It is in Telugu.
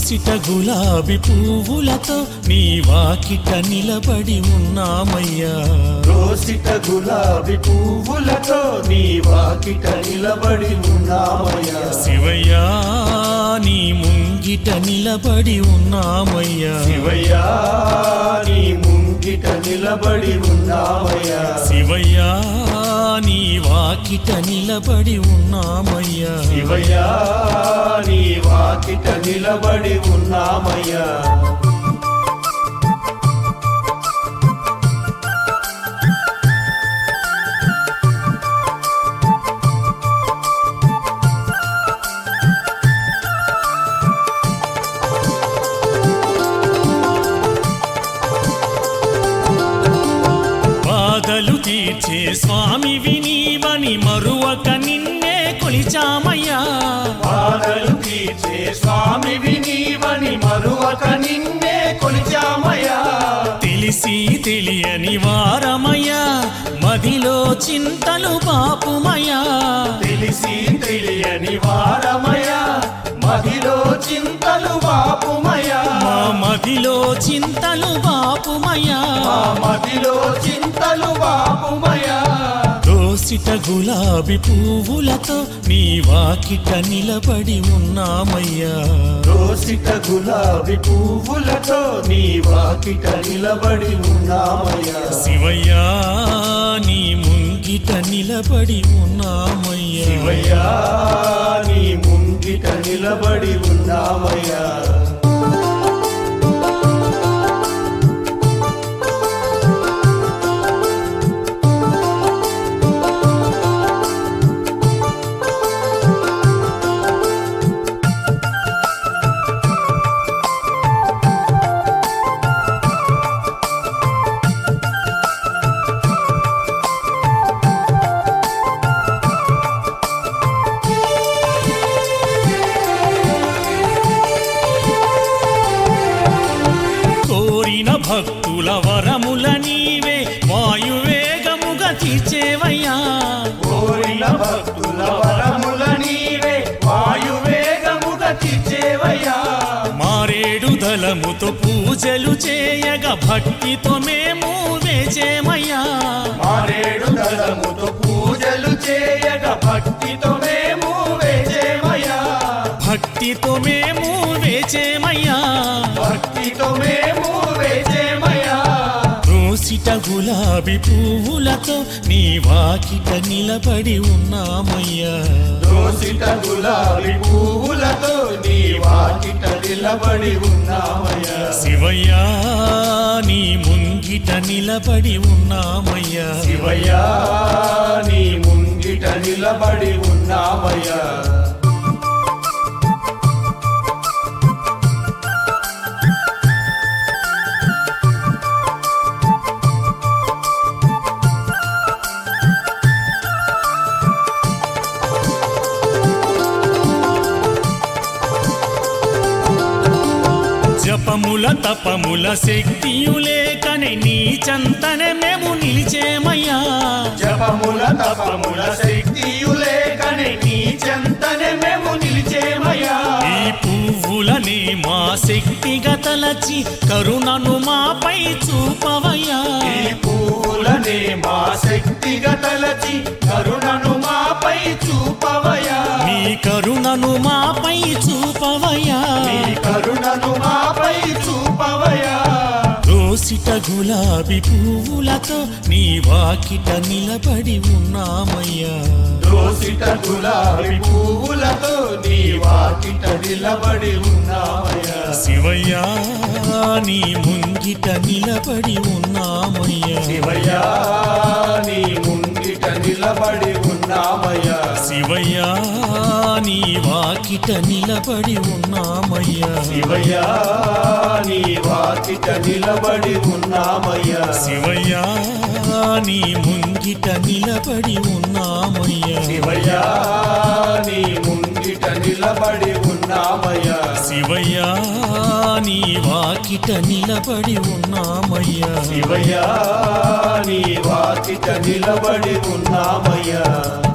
దోసిట గులాబీ పువ్వులతో నీ వాకిట నిలబడి ఉన్నామయ్యా. దోసిట గులాబీ పువ్వులతో నీ వాకిట నిలబడి ఉన్నామయ్యా. శివయ్యా నీ ముంగిట నిలబడి ఉన్నామయ్యా. శివయ్యా నీ ముంగిట నిలబడి ఉన్నామయ్యా. శివయ్యా నీ వాకిట నిలబడి ఉన్నామయ్యా. శివయ్యా నీ వాకిట నిలబడి ఉన్నామయ్యా. బాధలు తీర్చే స్వామివి నీవని మరువక నిన్నే కొలిచామయ్యా. బాధలు తీర్చే స్వామివి నీవని మరువక నిన్నే కొలిచామయ్యా. తెలిసి తెలియని వారమయ్యా మదిలో చింతలు బాపుమయ్యా. తెలిసి తెలియని వారమయ్యా మదిలో చింతలు బాపుమయ్యా. మా మదిలో చింతలు బాపుమయ్యా. మా మదిలో చింతలు బాపుమయ్యా. దోసిట గులాబీ పువ్వులతో నీ వాకిట నిలబడి ఉన్నామయ్యా. దోసిట గులాబీ పువ్వులతో నీ వాకిట నిలబడి ఉన్నామయ్యా. శివయ్యా నీ ముంగిట నిలబడి ఉన్నామయ్యా. శివయ్యా నీ ముంగిట నిలబడి ఉన్నామయ్యా. భక్తుల వరముల నీవే వాయువేగముగా తీర్చేవయ్యా. కోరిన భక్తుల వరముల నీవే వాయువేగముగా తీర్చేవయ్యా. మారేడు దళముతో పూజలు చేయగా భక్తితో మేము వేచేమయ్యా. మారేడు దళముతో పూజలు చేయగా భక్తితో మేము వేచేమయ్యా. భక్తితో మేము వేచేమయ్యా. భక్తితో మేము వేచేమయ్యా. దోసిట గులాబీ పువ్వులతో నీ వాకిట నిలబడి ఉన్నామయ్యా. దోసిట గులాబీ పువ్వులతో నీ వాకిట నిలబడి ఉన్నామయ్యా. శివయ్యా నీ ముంగిట నిలబడి ఉన్నామయ్యా. శివయ్యా నీ ముంగిట నిలబడి ఉన్నామయ్యా. జపముల తపముల శక్తియులేకనే నీ చంతనే మేము నిలిచేమయ్యా. జపముల తపముల శక్తియులేకనే నీ చెంతనే మేము నిలిచేమయ్యా. ఈ పువ్వులనే మా శక్తిగా తలచి కరుణను మాపై చూపవయ్యా. ఈ పువ్వులనే మా శక్తిగా తలచి కరుణను మాపై చూపవయ్యా. నీ కరుణను మాపై చూపవయ్యా. నీ కరుణను మాపై చూపవయ్యా. దోసిట గులాబీ పువ్వులతో నీ వాకిట నిలబడి ఉన్నామయ్యా. దోసిట గులాబీ పువ్వులతో నీ వాకిట నిలబడి ఉన్నామయ్యా. శివయ్యా నీ ముంగిట నిలబడి ఉన్నామయ్యా. శివయ్యా నీ ముంగిట నిలబడి ఉన్నామయ్యా. శివయ్యా నీ వాకిట నిలబడి ఉన్నామయ్యా. శివయ్యా నీ వాకిట నిలబడి ఉన్నామయ్యా. శివయ్యా నీ ముంగిట నిలబడి ఉన్నామయ్యా. శివయ్యా నీ ముంగిట నిలబడి ఉన్నామయ్యా. శివయ్యా నీ వాకిట నిలబడి ఉన్నామయ్యా. శివయ్యా నీ వాకిట నిలబడి ఉన్నామయ్యా.